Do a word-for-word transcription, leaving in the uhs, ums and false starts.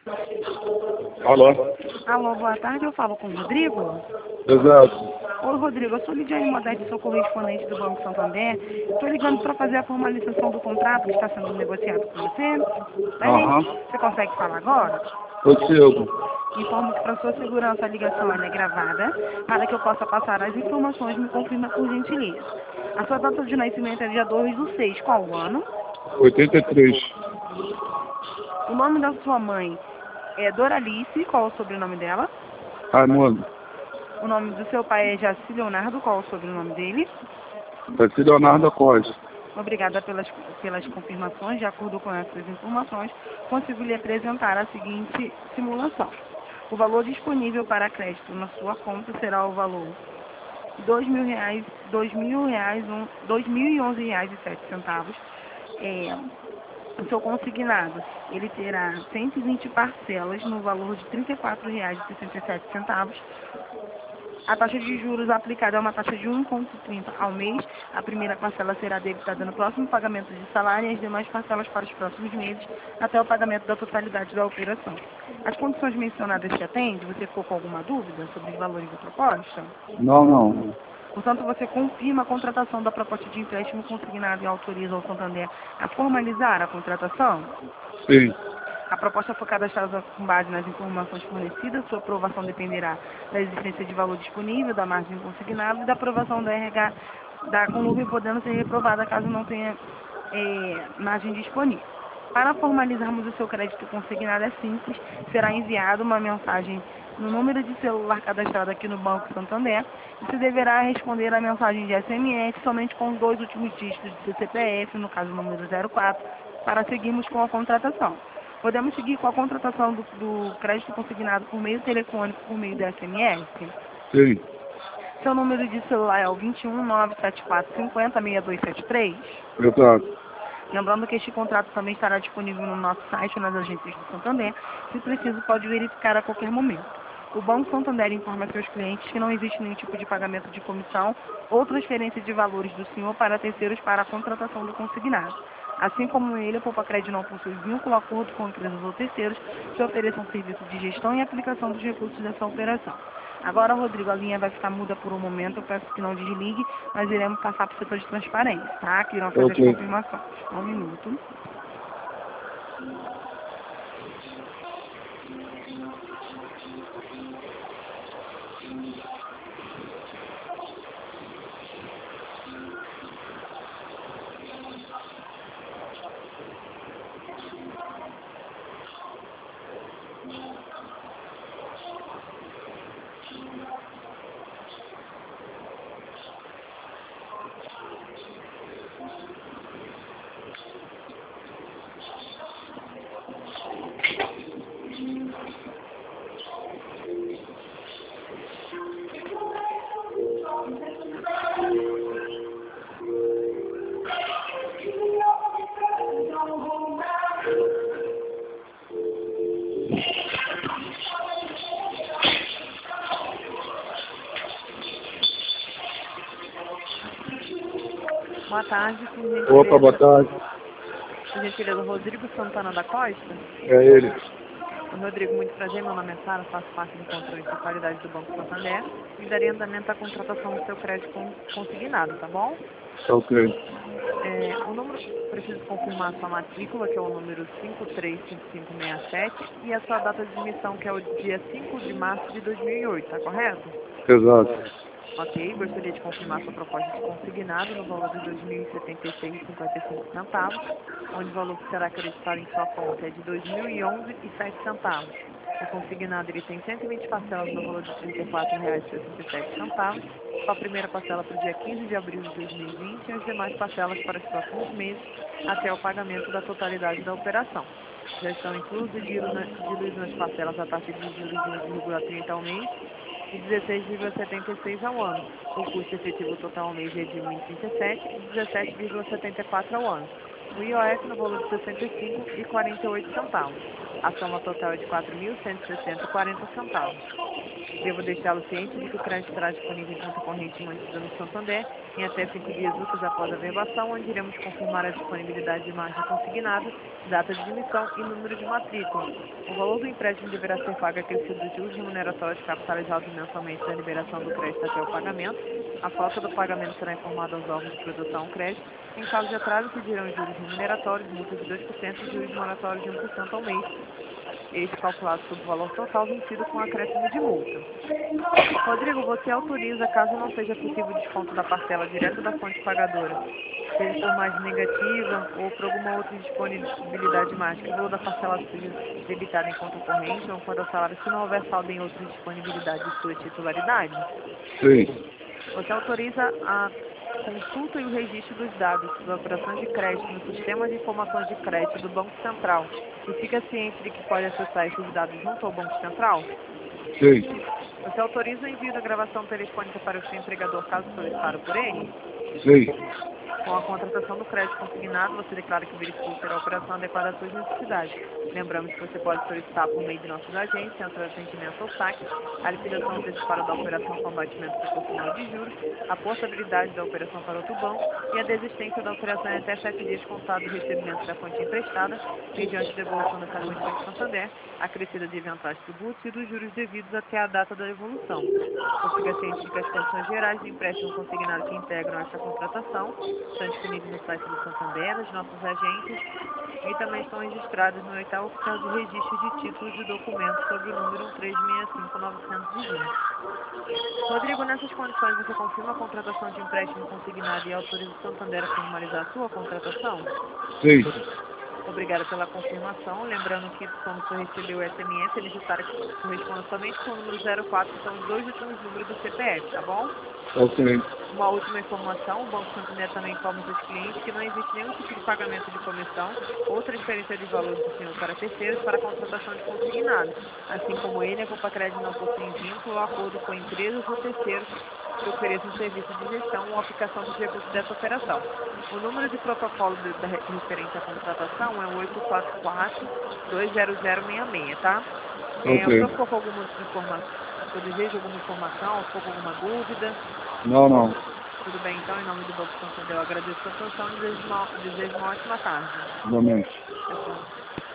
Alô? Alô, boa tarde, eu falo com o Rodrigo. Exato. Oi, Rodrigo, eu sou Lidiane Modeste, sou correspondente do Banco Santander. Estou ligando para fazer a formalização do contrato que está sendo negociado com você. Bem, Aham. você consegue falar agora? Consigo. Informo que para sua segurança a ligação ela é gravada, para que eu possa passar as informações, me confirma por gentileza. A sua data de nascimento é dia dois do seis, qual o ano? oitenta e três. O nome da sua mãe é Doralice, qual é o sobrenome dela? Raimundo. O nome do seu pai é Jaci Leonardo, qual é o sobrenome dele? Jaci Leonardo Costa. Obrigada pelas, pelas confirmações. De acordo com essas informações, consigo lhe apresentar a seguinte simulação. O valor disponível para crédito na sua conta será o valor dois mil reais, dois mil reais, um, dois mil e onze reais e sete centavos. É, o seu consignado, ele terá cento e vinte parcelas no valor de trinta e quatro reais e sessenta e sete centavos. A taxa de juros aplicada é uma taxa de um vírgula trinta ao mês. A primeira parcela será debitada no próximo pagamento de salário e as demais parcelas para os próximos meses, até o pagamento da totalidade da operação. As condições mencionadas te atendem? Você ficou com alguma dúvida sobre os valores da proposta? Não, não. Portanto, você confirma a contratação da proposta de empréstimo consignado e autoriza o Santander a formalizar a contratação? Sim. A proposta foi cadastrada com base nas informações fornecidas. Sua aprovação dependerá da existência de valor disponível, da margem consignada e da aprovação da R H da conluve, podendo ser reprovada caso não tenha é, margem disponível. Para formalizarmos o seu crédito consignado é simples. Será enviada uma mensagem no número de celular cadastrado aqui no Banco Santander. Você deverá responder a mensagem de S M S somente com os dois últimos dígitos do seu C P F, no caso o número zero quatro, para seguirmos com a contratação. Podemos seguir com a contratação do, do crédito consignado por meio telefônico, por meio do S M S? Sim. Seu número de celular é o vinte e um, nove sete quatro cinco zero, seis dois sete três. Exato. Lembrando que este contrato também estará disponível no nosso site ou nas agências do Santander. Se preciso, pode verificar a qualquer momento. O Banco Santander informa a seus clientes que não existe nenhum tipo de pagamento de comissão ou transferência de valores do senhor para terceiros para a contratação do consignado. Assim como ele, a Poupa-Crédito não possui vínculo, acordo com empresas ou terceiros que ofereçam serviço de gestão e aplicação dos recursos dessa operação. Agora, Rodrigo, a linha vai ficar muda por um momento, eu peço que não desligue, nós iremos passar para o setor de transparência, tá? Que irão fazer as Ok. confirmações. Um minuto. Boa tarde, por gentileza. Opa, boa tarde. Por gentileza, Rodrigo Santana da Costa. É ele. Rodrigo, muito prazer, meu nome é Sara, faço parte do controle de qualidade do Banco Santander e daria andamento à contratação do seu crédito consignado, tá bom? Ok. É, o número, preciso confirmar a sua matrícula, que é o número cinco três cinco cinco seis sete, e a sua data de emissão, que é o dia cinco de março de dois mil e oito, tá correto? Exato. Ok, gostaria de confirmar sua proposta de consignado no valor de dois mil e setenta e seis reais e cinquenta e cinco centavos, onde o valor que será acreditado em sua conta é de dois mil e onze reais e sete centavos. O consignado ele tem cento e vinte parcelas no valor de trinta e quatro reais e sessenta e sete centavos, com a primeira parcela para o dia quinze de abril de dois mil e vinte e as demais parcelas para os próximos meses, até o pagamento da totalidade da operação. Já estão inclusos diluídos nas parcelas a taxa de juros de um vírgula trinta ao mês e dezesseis vírgula setenta e seis ao ano. O custo efetivo total ao mês é de um vírgula trinta e sete e dezessete vírgula setenta e quatro ao ano. O I O F no valor de sessenta e cinco reais e quarenta e oito centavos. A soma total é de quatro mil cento e sessenta reais e quarenta centavos. Devo deixá-lo ciente de que o crédito será disponível em conta corrente mantida no Santander em até cinco dias úteis após a verbação, onde iremos confirmar a disponibilidade de margem consignada, data de emissão e número de matrícula. O valor do empréstimo deverá ser pago acrescido dos juros remuneratórios capitalizados mensalmente da liberação do crédito até o pagamento. A falta do pagamento será informada aos órgãos de produção crédito. Em caso de atraso, pedirão juros remuneratórios, multa de dois por cento e juros moratórios de um por cento ao mês. Este calculado sobre o valor total vencido com acréscimo de multa. Rodrigo, você autoriza, caso não seja possível o desconto da parcela direto da fonte pagadora, seja por margem negativa ou por alguma outra disponibilidade mágica, o valor da parcela seja debitada em conta corrente ou quando o salário, se não houver saldo em outra disponibilidade de sua titularidade? Sim. Você autoriza a consulta e o registro dos dados das operações de crédito no sistema de informações de crédito do Banco Central e fica ciente de que pode acessar esses dados junto ao Banco Central? Sim. Você autoriza o envio da gravação telefônica para o seu empregador caso solicitado por ele? Sim. Com a contratação do crédito consignado, você declara que verificou ter a operação adequada às suas necessidades. Lembramos que você pode solicitar por meio de nossas agências, centro de atendimento ou saque, a liquidação antecipada da operação com abatimento proporcional de juros, a portabilidade da operação para outro banco e a desistência da operação em até sete dias contados do recebimento da fonte emprestada, mediante devolução dessa fonte de Santander, acrescida de eventuais tributos e dos juros devidos até a data da devolução. Você fica ciente de que as condições gerais de empréstimo consignado que integram esta contratação estão disponíveis no site do Santander, nas nossas agências e também estão registradas no oitavo oficial de registro de títulos e documentos sobre o número um três seis cinco nove dois zero. Rodrigo, nessas condições você confirma a contratação de empréstimo consignado e autoriza o Santander a formalizar a sua contratação? Sim. Obrigada pela confirmação. Lembrando que quando você recebeu o S M S, ele necessário que corresponda somente com o número zero quatro, que são os dois últimos números do C P F, tá bom? Ok. Uma última informação, o Banco Santander também informa seus clientes que não existe nenhum tipo de pagamento de comissão ou transferência de valor do senhor para terceiros para a contratação de consignado. Assim como ele, a Copa Crédito não possui vínculo ou acordo com empresas ou terceiros que ofereçam serviço de gestão ou aplicação dos recursos dessa operação. O número de protocolo de, da referente à contratação é o oito quatro quatro, dois zero zero seis seis, tá? É, o Ok. senhor ficou com alguma informação, eu desejo alguma informação, ficou com alguma dúvida? Não, não. Tudo bem, então, em nome do Banco Santander, eu agradeço a sua atenção e desejo uma, desejo uma ótima tarde. Igualmente. Tchau, tchau.